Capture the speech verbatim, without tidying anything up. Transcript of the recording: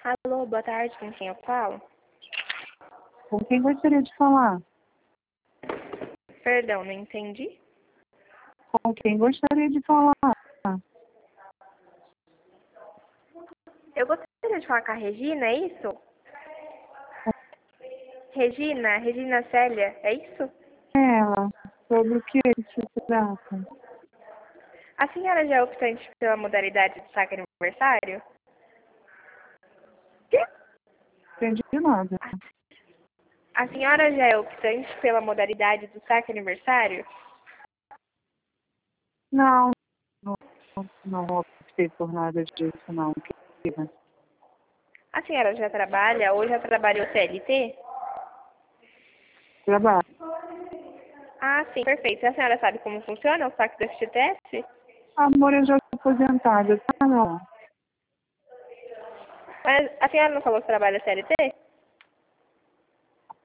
Alô, boa tarde, com quem eu falo? Com quem gostaria de falar? Perdão, não entendi. Com quem gostaria de falar? Eu gostaria de falar com a Regina, é isso? Regina, Regina Célia, é isso? Ela. Sobre o que se trata? A senhora já é optante pela modalidade de saque aniversário? Quê? Entendi nada. A senhora já é optante pela modalidade do saque aniversário? Não, não, não optei por nada disso, não. Querida. A senhora já trabalha ou já trabalhou C L T? Trabalho. Ah, sim, perfeito. A senhora sabe como funciona o saque do F G T S? Amor, eu já sou aposentada, tá? Não. Mas a senhora não falou que trabalha C L T?